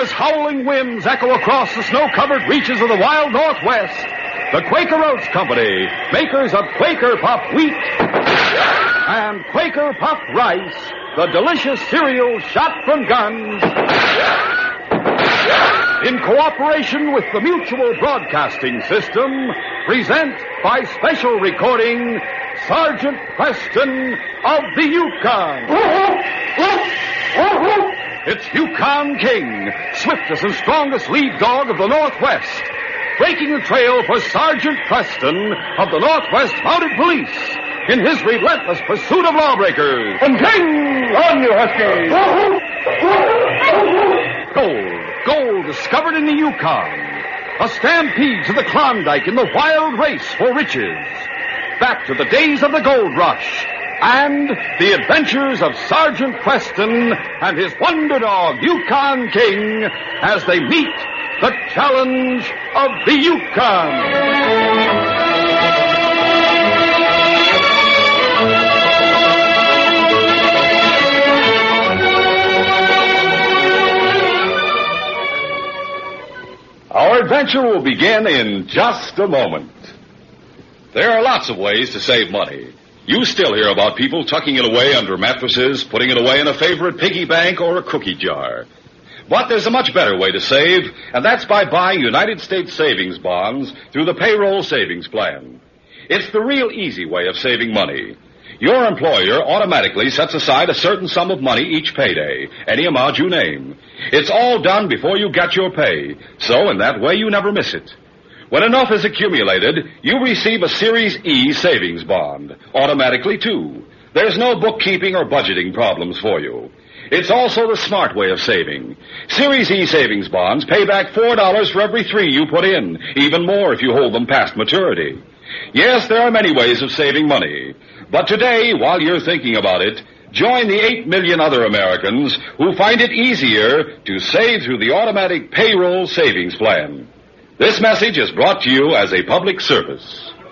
as howling winds echo across the snow-covered reaches of the wild Northwest, the Quaker Oats Company, makers of Quaker Puff Wheat and Quaker Puff Rice, the delicious cereal shot from guns, in cooperation with the Mutual Broadcasting System, present by special recording Sergeant Preston of the Yukon. It's Yukon King, swiftest and strongest lead dog of the Northwest, breaking the trail for Sergeant Preston of the Northwest Mounted Police in his relentless pursuit of lawbreakers. And King, on you, Husky! Gold discovered in the Yukon. A stampede to the Klondike in the wild race for riches. Back to the days of the gold rush. And the adventures of Sergeant Preston and his wonder dog, Yukon King, as they meet the challenge of the Yukon. Our adventure will begin in just a moment. There are lots of ways to save money. You still hear about people tucking it away under mattresses, putting it away in a favorite piggy bank or a cookie jar. But there's a much better way to save, and that's by buying United States savings bonds through the payroll savings plan. It's the real easy way of saving money. Your employer automatically sets aside a certain sum of money each payday, any amount you name. It's all done before you get your pay, so in that way you never miss it. When enough is accumulated, you receive a Series E savings bond, automatically too. There's no bookkeeping or budgeting problems for you. It's also the smart way of saving. Series E savings bonds pay back $4 for every $3 you put in, even more if you hold them past maturity. Yes, there are many ways of saving money. But today, while you're thinking about it, join the 8 million other Americans who find it easier to save through the automatic payroll savings plan. This message is brought to you as a public service.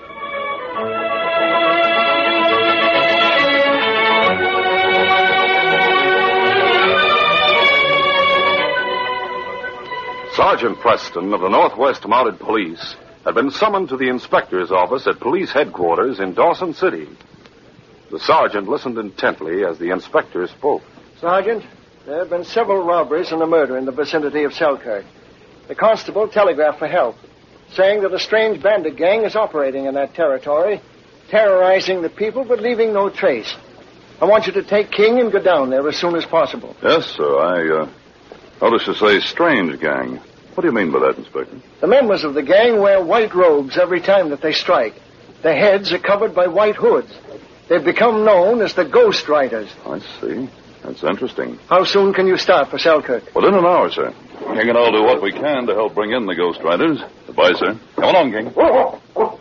Sergeant Preston of the Northwest Mounted Police had been summoned to the inspector's office at police headquarters in Dawson City. The sergeant listened intently as the inspector spoke. Sergeant, there have been several robberies and a murder in the vicinity of Selkirk. The constable telegraphed for help, saying that a strange bandit gang is operating in that territory, terrorizing the people but leaving no trace. I want you to take King and go down there as soon as possible. Yes, sir. I noticed you say strange gang. What do you mean by that, Inspector? The members of the gang wear white robes every time that they strike. Their heads are covered by white hoods. They've become known as the Ghost Riders. I see. That's interesting. How soon can you start for Selkirk? Within an hour, sir. King and I'll do what we can to help bring in the Ghost Riders. Goodbye, sir. Come along, King.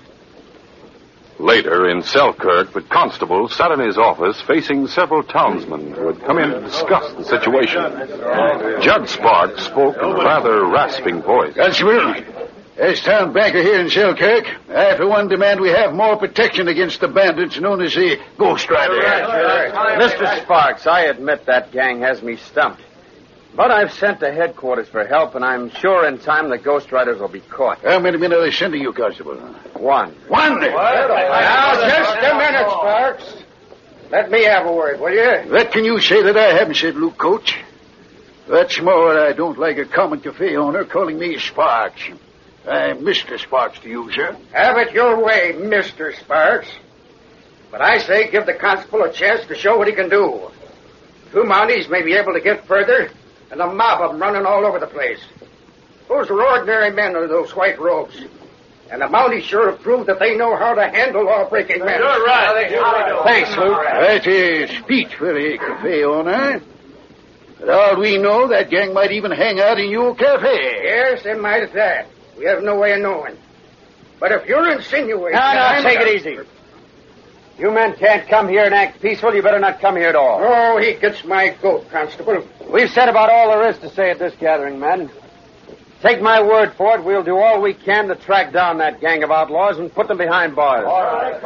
Later, in Selkirk, the constable sat in his office facing several townsmen who had come in to discuss the situation. Judge Sparks spoke in a rather rasping voice. Constable, as town banker here in Selkirk, I, for one, demand we have more protection against the bandits known as the Ghost Riders. Mr. Sparks, I admit that gang has me stumped. But I've sent to headquarters for help, and I'm sure in time the Ghost Riders will be caught. How many men are they sending you, Constable? One. One? Now, just a minute, Sparks. Let me have a word, will you? That can you say that I haven't said, Luke Coach? That's more, I don't like a common cafe owner calling me Sparks. I'm Mr. Sparks to you, sir. Have it your way, Mr. Sparks. But I say give the constable a chance to show what he can do. 2 Mounties may be able to get further, and a mob of them running all over the place. Those are ordinary men in those white robes. And the Mounties sure have proved that they know how to handle law-breaking men. You're right. Thanks, Luke. That is speech for a cafe owner. For all we know, that gang might even hang out in your cafe. Yes, they might at that. We have no way of knowing. But if you're insinuating... No, take it easy. You men can't come here and act peaceful. You better not come here at all. Oh, he gets my goat, Constable. We've said about all there is to say at this gathering, men. Take my word for it, we'll do all we can to track down that gang of outlaws and put them behind bars. All right.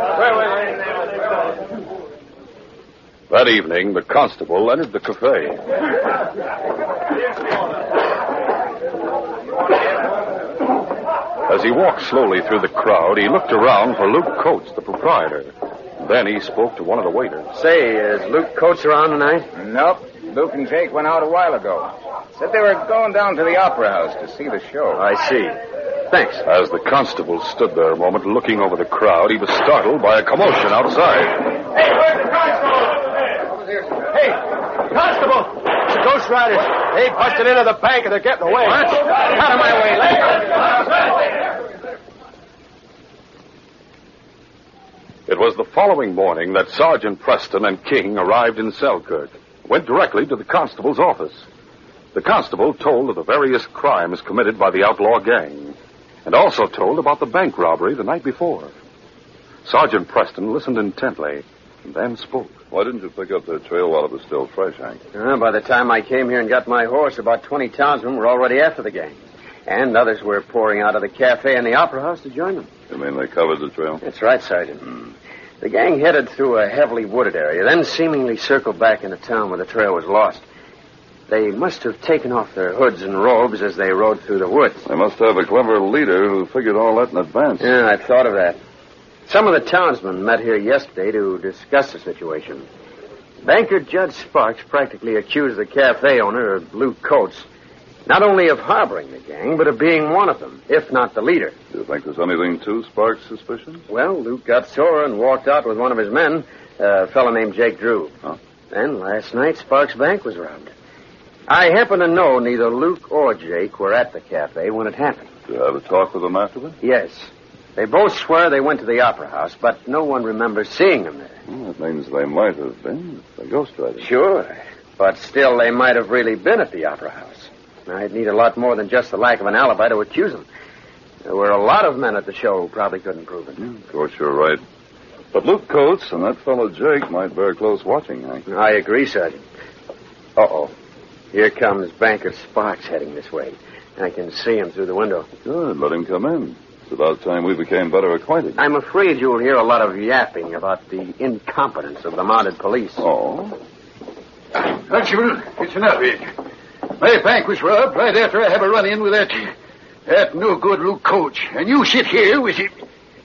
That evening, the constable entered the cafe. As he walked slowly through the crowd, he looked around for Luke Coates, the proprietor. Then he spoke to one of the waiters. Say, is Luke Coates around tonight? Nope. Luke and Jake went out a while ago. Said they were going down to the Opera House to see the show. I see. Thanks. As the constable stood there a moment looking over the crowd, he was startled by a commotion outside. Hey, where's the constable? Hey, constable! It's the Ghost Riders. They busted into the bank and they're getting away. What? Out of my way. Let go. It was the following morning that Sergeant Preston and King arrived in Selkirk, went directly to the constable's office. The constable told of the various crimes committed by the outlaw gang, and also told about the bank robbery the night before. Sergeant Preston listened intently, and then spoke. Why didn't you pick up their trail while it was still fresh, Hank? By the time I came here and got my horse, about 20 townsmen were already after the gang. And others were pouring out of the cafe and the Opera House to join them. You mean they covered the trail? That's right, Sergeant. The gang headed through a heavily wooded area, then seemingly circled back into town where the trail was lost. They must have taken off their hoods and robes as they rode through the woods. They must have a clever leader who figured all that in advance. Yeah, I thought of that. Some of the townsmen met here yesterday to discuss the situation. Banker Judd Sparks practically accused the cafe owner, Luke Coates, not only of harboring the gang, but of being one of them, if not the leader. Do you think there's anything to Sparks' suspicion? Well, Luke got sore and walked out with one of his men, a fellow named Jake Drew. Huh? Then, last night, Sparks' bank was robbed. I happen to know neither Luke or Jake were at the cafe when it happened. Did you have a talk with them afterward? Yes. They both swear they went to the Opera House, but no one remembers seeing them there. Well, that means they might have been the Ghost Riders. Sure. But still, they might have really been at the Opera House. I'd need a lot more than just the lack of an alibi to accuse them. There were a lot of men at the show who probably couldn't prove it. Of course, you're right. But Luke Coates and that fellow Jake might bear close watching, Hank. I agree, Sergeant. Uh-oh. Here comes Banker Sparks heading this way. I can see him through the window. Good. Let him come in. It's about time we became better acquainted. I'm afraid you'll hear a lot of yapping about the incompetence of the mounted police. Oh? Constable, it's enough here. My bank was robbed right after I have a run-in with that no-good Luke Coates. And you sit here with it.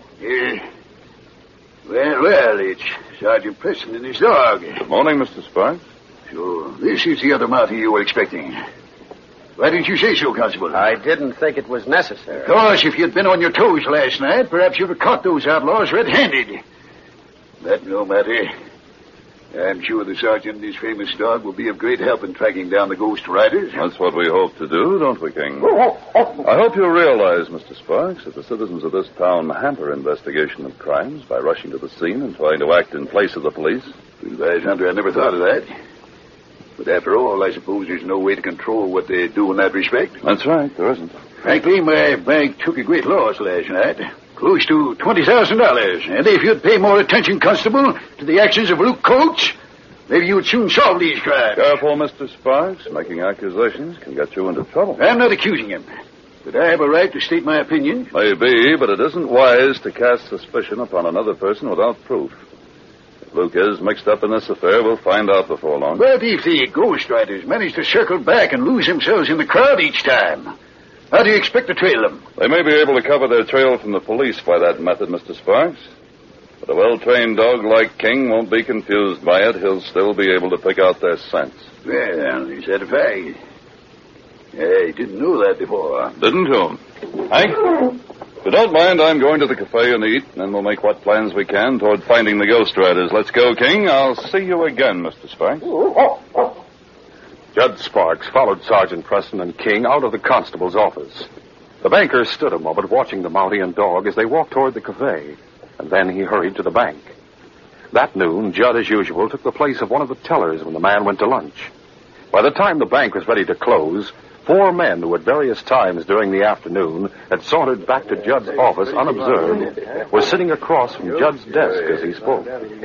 Well, it's Sergeant Preston and his dog. Good morning, Mr. Sparks. So this is the other Marty you were expecting. Why didn't you say so, Constable? I didn't think it was necessary. Of course, if you'd been on your toes last night, perhaps you'd have caught those outlaws red-handed. That no matter. I'm sure the sergeant and his famous dog will be of great help in tracking down the Ghost Riders. That's what we hope to do, don't we, King? I hope you realize, Mr. Sparks, that the citizens of this town hamper investigation of crimes by rushing to the scene and trying to act in place of the police. Advise, Hunter, I never thought of that. But after all, I suppose there's no way to control what they do in that respect. That's right, there isn't. Frankly, my bank took a great loss last night. Close to $20,000. And if you'd pay more attention, Constable, to the actions of Luke Coates, maybe you'd soon solve these crimes. Careful, Mr. Sparks. Making accusations can get you into trouble. I'm not accusing him. But I have a right to state my opinion. Maybe, but it isn't wise to cast suspicion upon another person without proof. If Luke is mixed up in this affair, we'll find out before long. But if the Ghost Riders manage to circle back and lose themselves in the crowd each time, how do you expect to trail them? They may be able to cover their trail from the police by that method, Mr. Sparks. But a well-trained dog like King won't be confused by it. He'll still be able to pick out their scents. Well, is that a fact? I didn't know that before. Didn't you? Hank? If you don't mind, I'm going to the cafe and eat, and then we'll make what plans we can toward finding the Ghost Riders. Let's go, King. I'll see you again, Mr. Sparks. Judd Sparks followed Sergeant Preston and King out of the constable's office. The banker stood a moment watching the Mountie and dog as they walked toward the cafe, and then he hurried to the bank. That noon, Judd, as usual, took the place of one of the tellers when the man went to lunch. By the time the bank was ready to close, 4 men who at various times during the afternoon had sauntered back to Judd's office unobserved were sitting across from Judd's desk as he spoke.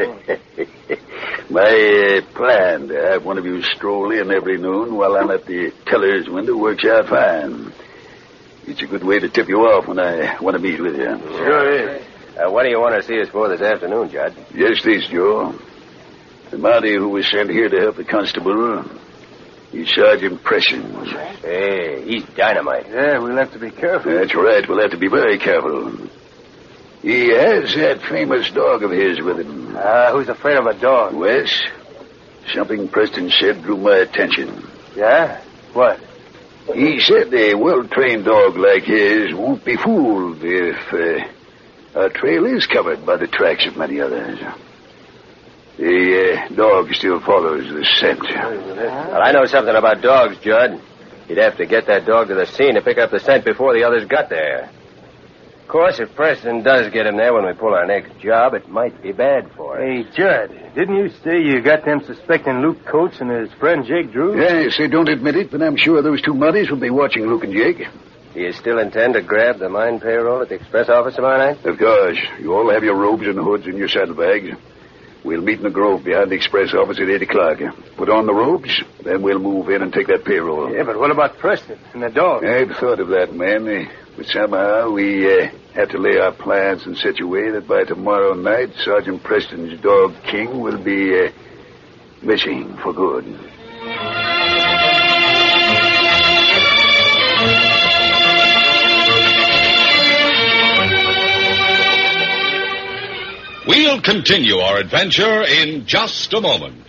My plan to have one of you stroll in every noon while I'm at the teller's window works out fine. It's a good way to tip you off when I want to meet with you. Sure is. What do you want to see us for this afternoon, Judd? Yes, this, Joe. The Mountie who was sent here to help the constable He's Sergeant Preston. Hey, he's dynamite. Yeah, we'll have to be careful. That's right. We'll have to be very careful. He has that famous dog of his with him. Who's afraid of a dog? Wes, something Preston said drew my attention. Yeah? What? He said a well-trained dog like his won't be fooled if our trail is covered by the tracks of many others. The dog still follows the scent. Well, I know something about dogs, Judd. You'd have to get that dog to the scene to pick up the scent before the others got there. Of course, if Preston does get him there when we pull our next job, it might be bad for us. Hey, Judd, didn't you say you got them suspecting Luke Coates and his friend Jake Drew? Yes, they don't admit it, but I'm sure those two muddies will be watching Luke and Jake. Do you still intend to grab the mine payroll at the express office tomorrow night? Of course. You all have your robes and hoods in your saddlebags. We'll meet in the grove behind the express office at 8 o'clock. Put on the robes, then we'll move in and take that payroll. Yeah, but what about Preston and the dog? I've thought of that, man. But somehow we have to lay our plans in such a way that by tomorrow night, Sergeant Preston's dog, King, will be missing for good. We'll continue our adventure in just a moment.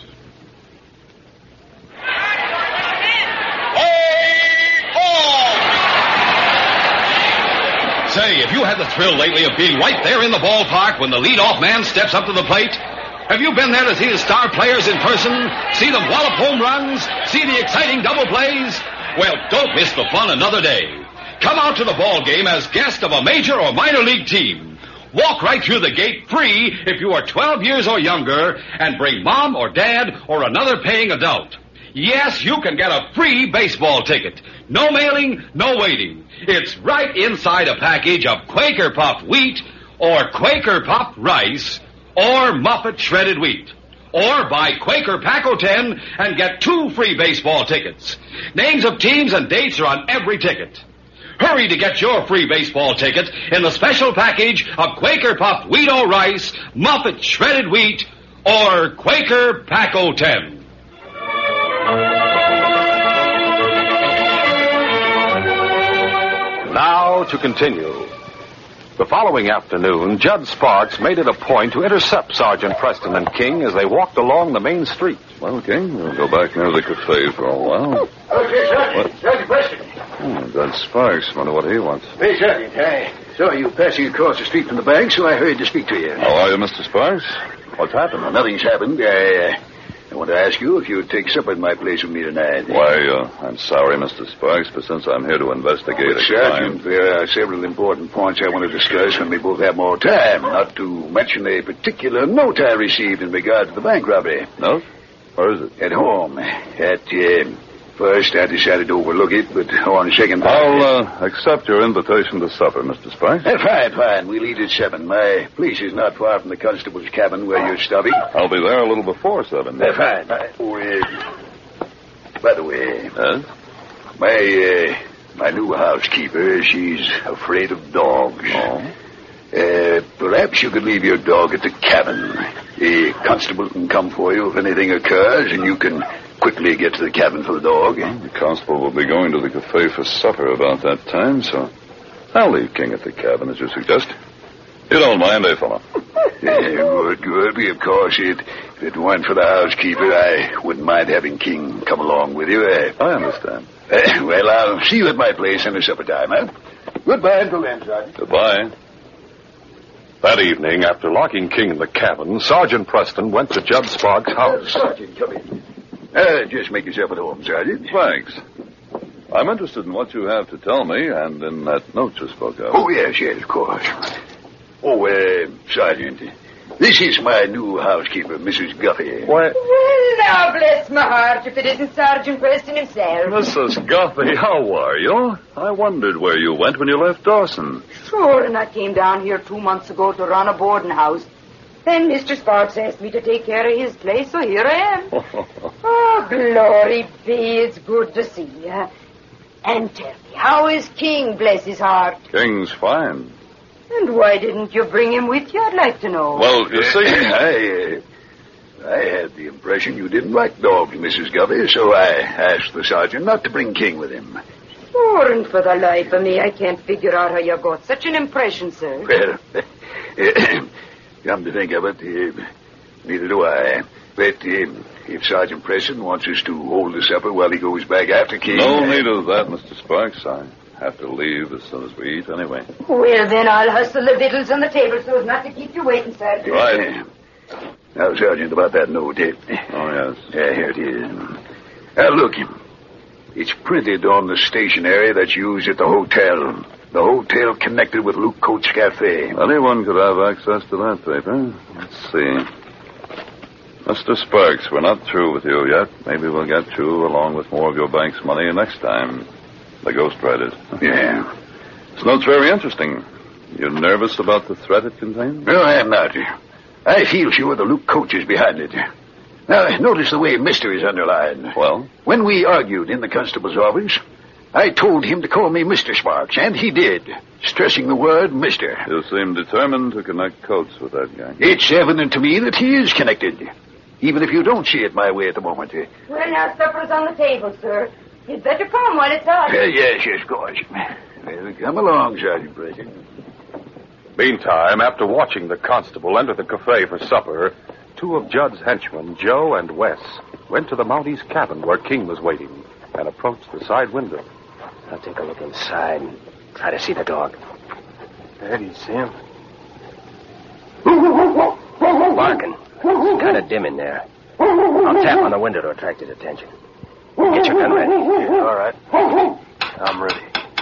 Say, have you had the thrill lately of being right there in the ballpark when the leadoff man steps up to the plate? Have you been there to see the star players in person? See them wallop home runs? See the exciting double plays? Well, don't miss the fun another day. Come out to the ball game as guest of a major or minor league team. Walk right through the gate free if you are 12 years or younger and bring mom or dad or another paying adult. Yes, you can get a free baseball ticket. No mailing, no waiting. It's right inside a package of Quaker Puffed wheat or Quaker Puffed rice or Muffet shredded wheat. Or buy Quaker Pack-O-10 and get 2 free baseball tickets. Names of teams and dates are on every ticket. Hurry to get your free baseball ticket in the special package of Quaker Puffed wheat or rice, Muffet shredded wheat, or Quaker Pack-O-10. Now to continue. The following afternoon, Judd Sparks made it a point to intercept Sergeant Preston and King as they walked along the main street. Well, King, we'll go back near the cafe for a while. Okay, Sergeant. Sergeant Preston. Judd Sparks. Wonder what he wants. Hey, Sergeant. I saw you passing across the street from the bank, so I hurried to speak to you. How are you, Mr. Sparks? What's happened? Well, nothing's happened. I want to ask you if you would take supper at my place with me tonight. Why, I'm sorry, Mr. Sparks, but since I'm here to investigate a crime... Sergeant, there are several important points I want to discuss when we both have more time, not to mention a particular note I received in regard to the bank robbery. Note? Where is it? At home. First, I decided to overlook it, but on second thought... I'll accept your invitation to supper, Mr. Sparks. Fine. We'll eat at 7. My place is not far from the constable's cabin where you're stopping. I'll be there a little before 7. Fine. Oh, by the way... Yes? My new housekeeper, she's afraid of dogs. Oh? Perhaps you could leave your dog at the cabin. The constable can come for you if anything occurs, and you can quickly get to the cabin for the dog. Well, the constable will be going to the cafe for supper about that time, so I'll leave King at the cabin, as you suggest. You don't mind, fella? Good. Of course, if it weren't for the housekeeper, I wouldn't mind having King come along with you. I understand. Well, I'll see you at my place in the supper time, huh? Goodbye until then, Sergeant. Goodbye. That evening, after locking King in the cabin, Sergeant Preston went to Judd Sparks' house. Sergeant, come in. Just make yourself at home, Sergeant. Thanks. I'm interested in what you have to tell me and in that note you spoke of. Oh, yes, of course. Sergeant, this is my new housekeeper, Mrs. Guffey. What? Well, now, bless my heart, if it isn't Sergeant Preston himself. Mrs. Guffey, how are you? I wondered where you went when you left Dawson. Sure, and I came down here 2 months ago to run a boarding house. Then Mr. Sparks asked me to take care of his place, so here I am. Oh, glory be, it's good to see you. And tell me, how is King, bless his heart? King's fine. And why didn't you bring him with you, I'd like to know. Well, you see... I had the impression you didn't like dogs, Mrs. Guffey, so I asked the sergeant not to bring King with him. Sure, and for the life of me, I can't figure out how you got such an impression, sir. Well, come to think of it, neither do I. But if Sergeant Preston wants us to hold the supper while he goes back after King... No need of that, Mr. Sparks. I have to leave as soon as we eat anyway. Well, then I'll hustle the victuals on the table so as not to keep you waiting, sir. Right. Now, Sergeant, about that note. Oh, yes. Here it is. Look. It's printed on the stationery that's used at the hotel. The hotel connected with Luke Coates' Cafe. Anyone could have access to that paper. Let's see. Mr. Sparks, we're not through with you yet. Maybe we'll get through along with more of your bank's money next time. The Ghost Riders. Yeah. This note's very interesting. You nervous about the threat it contains? No, I am not. I feel sure the Luke Coates is behind it. Now, notice the way Mr. is underlined. Well? When we argued in the constable's office, I told him to call me Mr. Sparks, and he did, stressing the word Mr. You seem determined to connect Coates with that guy. It's evident to me that he is connected, even if you don't see it my way at the moment. Well, now, supper's on the table, sir. You'd better come while it's hot. Yes, of course. Well, come along, Sergeant Preston. Meantime, after watching the constable enter the cafe for supper, two of Judd's henchmen, Joe and Wes, went to the Mounties' cabin where King was waiting and approached the side window. I'll take a look inside and try to see the dog. There, do you see him? Barking. It's kind of dim in there. I'll tap on the window to attract his attention. Get your gun ready. All right. I'm ready.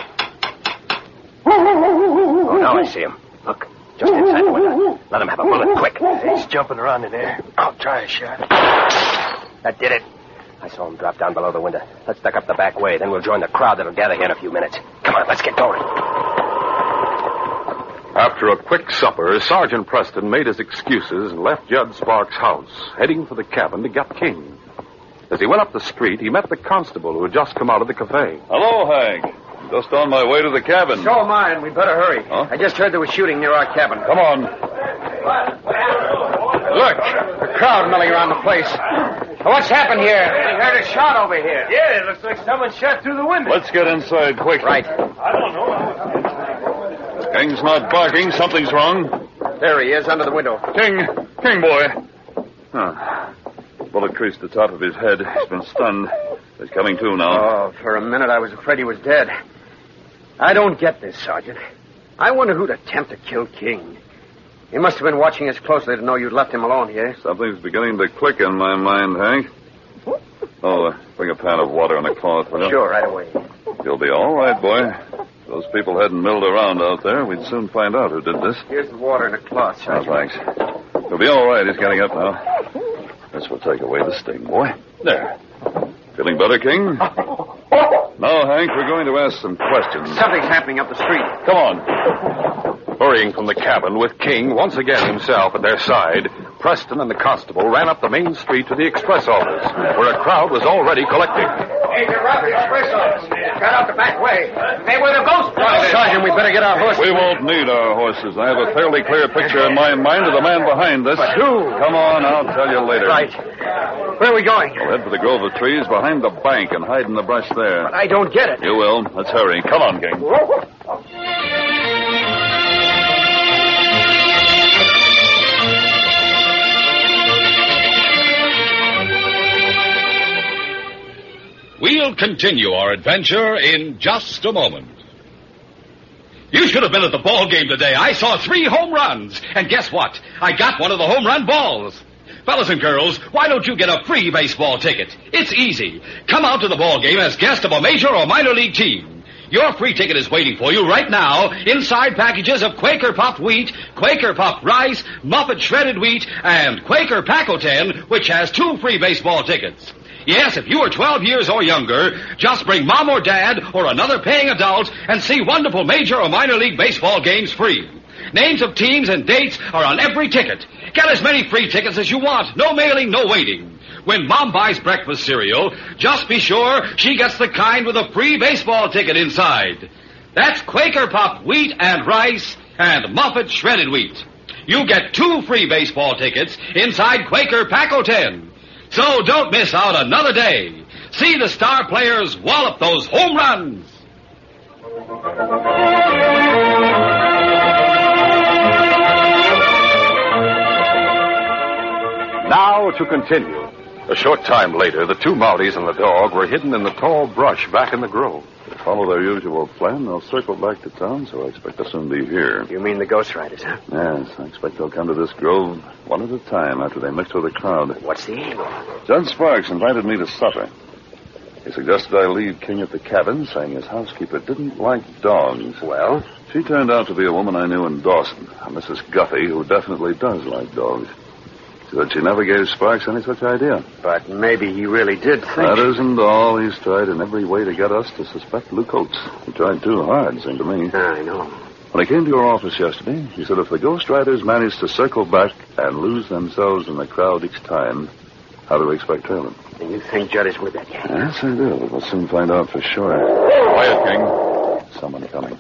Oh, now I see him. Look, just inside the window. Let him have a bullet, quick. He's jumping around in there. I'll try a shot. That did it. I saw him drop down below the window. Let's duck up the back way. Then we'll join the crowd that'll gather here in a few minutes. Come on, let's get going. After a quick supper, Sergeant Preston made his excuses and left Judd Sparks' house, heading for the cabin to get King. As he went up the street, he met the constable who had just come out of the cafe. Hello, Hank. Just on my way to the cabin. So am I, and we better hurry. Huh? I just heard there was shooting near our cabin. Come on. Look, the crowd milling around the place. What's happened here? We heard a shot over here. Yeah, it looks like someone shot through the window. Let's get inside quick. Right. I don't know. King's not barking. Something's wrong. There he is, under the window. King boy. Huh. Bullet creased the top of his head. He's been stunned. He's coming to now. Oh, for a minute I was afraid he was dead. I don't get this, Sergeant. I wonder who'd attempt to kill King. He must have been watching us closely to know you'd left him alone here. Something's beginning to click in my mind, Hank. Oh, bring a pan of water and a cloth, will you? Sure, right away. You'll be all right, boy. If those people hadn't milled around out there, we'd soon find out who did this. Here's the water and a cloth, Oh, Sergeant. thanks. You'll be all right. He's getting up now. This will take away the sting, boy. There. Feeling better, King? Now, Hank, we're going to ask some questions. Something's happening up the street. Come on. Hurrying from the cabin with King once again himself at their side, Preston and the constable ran up the main street to the express office, where a crowd was already collecting. Hey, you're right, the express office. Got out the back way. They were the Ghost Riders. Sergeant, we better get our horses. We won't need our horses. I have a fairly clear picture in my mind of the man behind us. But who? Come on, I'll tell you later. Right. Where are we going? We'll head for the grove of trees behind the bank and hide in the brush there. I don't get it. You will. Let's hurry. Come on, King. We'll continue our adventure in just a moment. You should have been at the ball game today. I saw 3 home runs. And guess what? I got one of the home run balls. Fellas and girls, why don't you get a free baseball ticket? It's easy. Come out to the ball game as guest of a major or minor league team. Your free ticket is waiting for you right now inside packages of Quaker Puffed Wheat, Quaker Puffed Rice, Muffet Shredded Wheat, and Quaker Pack-O-Ten, which has 2 free baseball tickets. Yes, if you are 12 years or younger, just bring mom or dad or another paying adult and see wonderful major or minor league baseball games free. Names of teams and dates are on every ticket. Get as many free tickets as you want. No mailing, no waiting. When Mom buys breakfast cereal, just be sure she gets the kind with a free baseball ticket inside. That's Quaker Puffed Wheat and Rice and Muffet Shredded Wheat. you get 2 free baseball tickets inside Quaker Pack-O-10. So don't miss out another day. See the star players wallop those home runs. Now to continue. A short time later, the 2 Mounties and the dog were hidden in the tall brush back in the grove. They follow their usual plan. They'll circle back to town, so I expect they'll soon be here. You mean the Ghost Riders, huh? Yes, I expect they'll come to this grove one at a time after they mix with the crowd. What's the angle? Judge Sparks invited me to supper. He suggested I leave King at the cabin, saying his housekeeper didn't like dogs. Well? She turned out to be a woman I knew in Dawson, a Mrs. Guffey, who definitely does like dogs. She said she never gave Sparks any such idea. But maybe he really did think... That isn't all. He's tried in every way to get us to suspect Luke Oates. He tried too hard, seemed to me. I know. When I came to your office yesterday, he said if the Ghost Riders managed to circle back and lose themselves in the crowd each time, how do we expect trailing? And you think Judd is with that gang? Yes, I do. But we'll soon find out for sure. Quiet, King. Someone coming.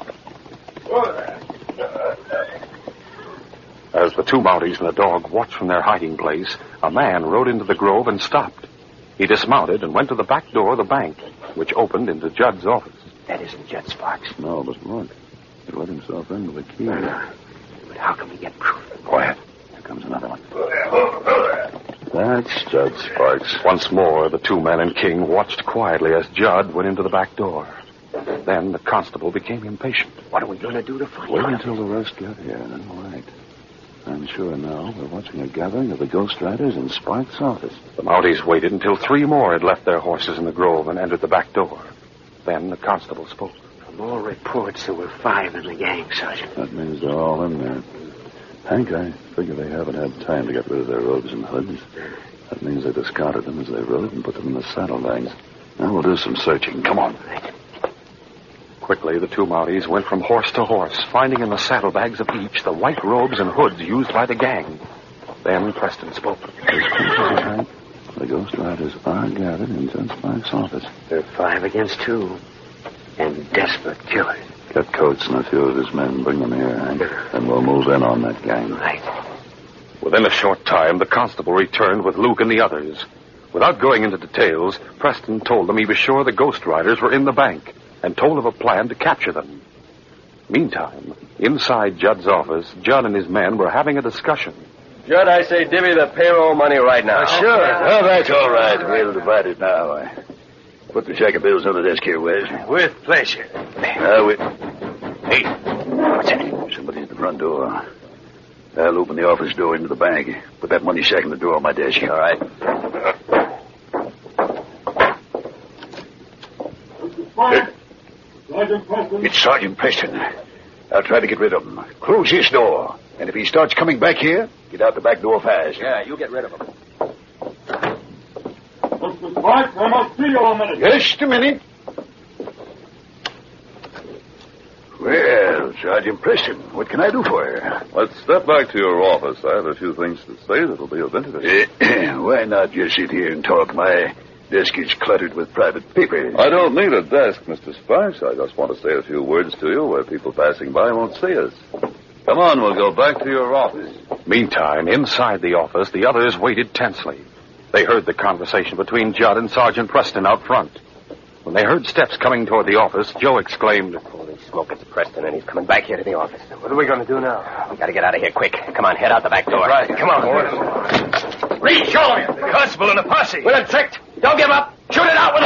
As the 2 Mounties and the dog watched from their hiding place, a man rode into the grove and stopped. He dismounted and went to the back door of the bank, which opened into Judd's office. That isn't Judd Sparks. No, but look. He let himself in with a key. But how can we get proof? Quiet. Here comes another one. That's Judd Sparks. Once more, the 2 men and King watched quietly as Judd went into the back door. Then the constable became impatient. What are we going to do to find Wait out? until the rest get here. All right. I'm sure now we're watching a gathering of the Ghost Riders in Sparks' office. The Mounties waited until 3 more had left their horses in the grove and entered the back door. Then the constable spoke. From all reports, there were 5 in the gang, Sergeant. That means they're all in there. Hank, I figure they haven't had time to get rid of their robes and hoods. That means they discarded them as they rode and put them in the saddlebags. Now we'll do some searching. Come on. Quickly, the 2 Mounties went from horse to horse, finding in the saddlebags of each the white robes and hoods used by the gang. Then Preston spoke. The Ghost Riders are gathered in Judge Sparks' office. They're 5 against 2. And desperate killers. Get Coates and a few of his men. Bring them here, Hank. And we'll move in on that gang. Right. Within a short time, the constable returned with Luke and the others. Without going into details, Preston told them he was sure the Ghost Riders were in the bank and told of a plan to capture them. Meantime, inside Judd's office, Judd and his men were having a discussion. Judd, I say divvy the payroll money right now. Sure. Oh, that's all right. We'll divide it now. Put the check of bills on the desk here, Wes. With pleasure. Hey, what's that? Somebody at the front door. I'll open the office door into the bank. Put that money sack in the drawer of my desk. All right. It's Sergeant Preston. I'll try to get rid of him. Close this door. And if he starts coming back here, get out the back door fast. Yeah, you get rid of him. Mr. Sparks, I must see you a minute. Just a minute. Well, Sergeant Preston, what can I do for you? Let's step back to your office. I have a few things to say that'll be of interest. Why not just sit here and talk? My desk is cluttered with private papers. I don't need a desk, Mr. Sparks. I just want to say a few words to you where people passing by won't see us. Come on, we'll go back to your office. Meantime, inside the office, the others waited tensely. They heard the conversation between Judd and Sergeant Preston out front. When they heard steps coming toward the office, Joe exclaimed, "Holy smoke, it's Preston, and he's coming back here to the office. What are we going to do now? We got to get out of here quick. Come on, head out the back door. Right. Come on, boys. Reach, show him. The constable and the posse. We're tricked. Don't give up. Shoot it out with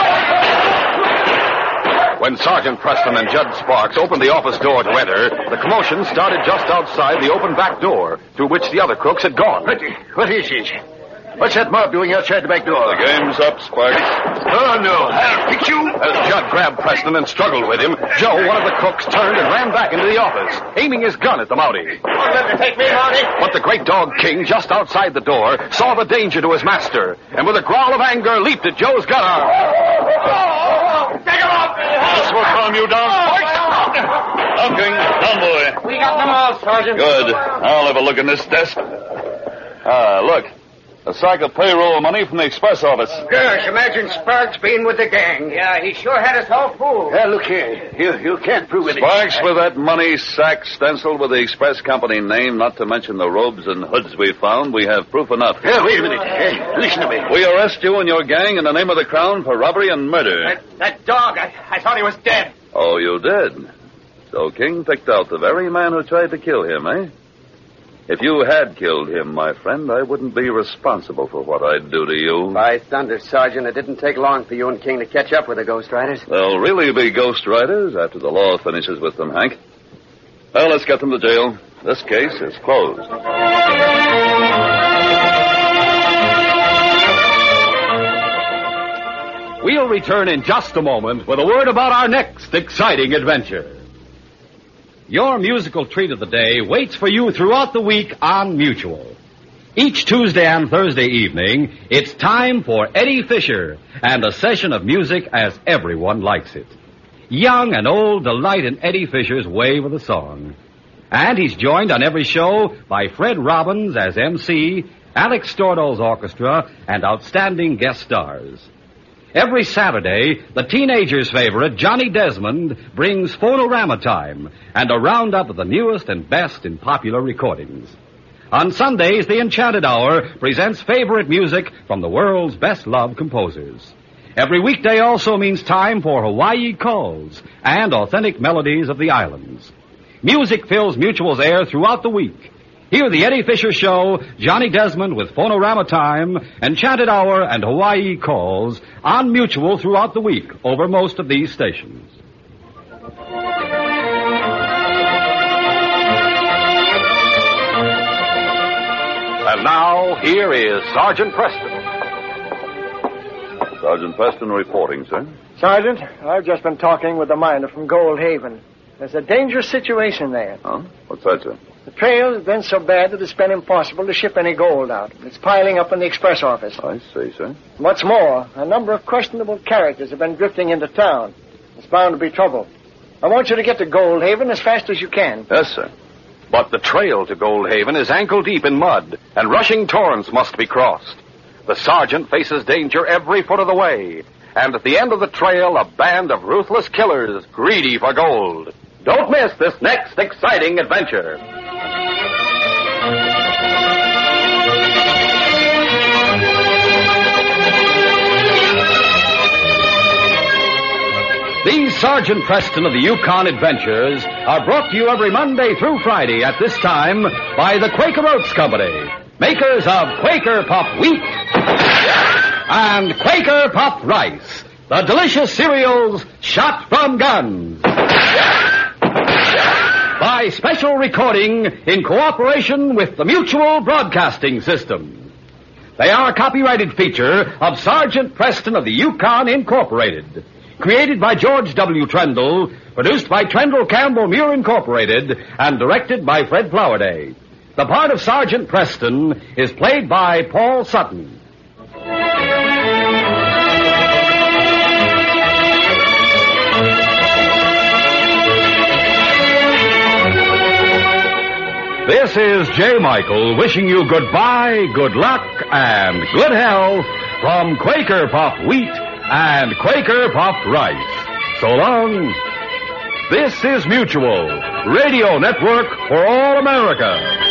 him. When Sergeant Preston and Judd Sparks opened the office door to enter, the commotion started just outside the open back door, through which the other crooks had gone. What is it? What's that mob doing outside the back door? The game's up, Sparks. Oh, no. I'll fix you. As Judd grabbed Preston and struggled with him, Joe, one of the crooks, turned and ran back into the office, aiming his gun at the Mountie. Don't let me take me, Mountie. But the great dog King, just outside the door, saw the danger to his master, and with a growl of anger, leaped at Joe's gun arm. Take him off. This will calm you down, Sparks. Down, King. Down, boy. We got them all, Sergeant. Good. I'll have a look in this desk. Look. A sack of payroll money from the express office. Gosh, imagine Sparks being with the gang. Yeah, he sure had us all fooled. Look here. You can't prove it. Sparks with that money sack stenciled with the express company name, not to mention the robes and hoods we found, we have proof enough. Wait a minute. Hey, listen to me. We arrest you and your gang in the name of the Crown for robbery and murder. That dog, I thought he was dead. Oh, you did? So King picked out the very man who tried to kill him, eh? If you had killed him, my friend, I wouldn't be responsible for what I'd do to you. By thunder, Sergeant, it didn't take long for you and King to catch up with the Ghost Riders. They'll really be Ghost Riders after the law finishes with them, Hank. Well, let's get them to jail. This case is closed. We'll return in just a moment with a word about our next exciting adventure. Your musical treat of the day waits for you throughout the week on Mutual. Each Tuesday and Thursday evening, it's time for Eddie Fisher and a session of music as everyone likes it. Young and old delight in Eddie Fisher's way with a song. And he's joined on every show by Fred Robbins as MC, Alex Stordo's orchestra, and outstanding guest stars. Every Saturday, the teenager's favorite, Johnny Desmond, brings Phonorama Time and a roundup of the newest and best in popular recordings. On Sundays, the Enchanted Hour presents favorite music from the world's best-loved composers. Every weekday also means time for Hawaii Calls and authentic melodies of the islands. Music fills Mutual's air throughout the week. Hear the Eddie Fisher Show, Johnny Desmond with Phonorama Time, Enchanted Hour, and Hawaii Calls on Mutual throughout the week over most of these stations. And now, here is Sergeant Preston. Sergeant Preston reporting, sir. Sergeant, I've just been talking with a miner from Gold Haven. There's a dangerous situation there. Huh? What's that, sir? The trail has been so bad that it's been impossible to ship any gold out. It's piling up in the express office. I see, sir. What's more, a number of questionable characters have been drifting into town. There's bound to be trouble. I want you to get to Gold Haven as fast as you can. Yes, sir. But the trail to Gold Haven is ankle deep in mud, and rushing torrents must be crossed. The sergeant faces danger every foot of the way, and at the end of the trail, a band of ruthless killers greedy for gold. Don't miss this next exciting adventure. These Sergeant Preston of the Yukon Adventures are brought to you every Monday through Friday at this time by the Quaker Oats Company, makers of Quaker Puff Wheat and Quaker Puff Rice, the delicious cereals shot from guns. By special recording in cooperation with the Mutual Broadcasting System. They are a copyrighted feature of Sergeant Preston of the Yukon Incorporated. Created by George W. Trendle, produced by Trendle Campbell Muir Incorporated, and directed by Fred Flowerday. The part of Sergeant Preston is played by Paul Sutton. This is J. Michael wishing you goodbye, good luck, and good health from Quaker Puff Wheat and Quaker Puff Rice. So long. This is Mutual, Radio Network for all America.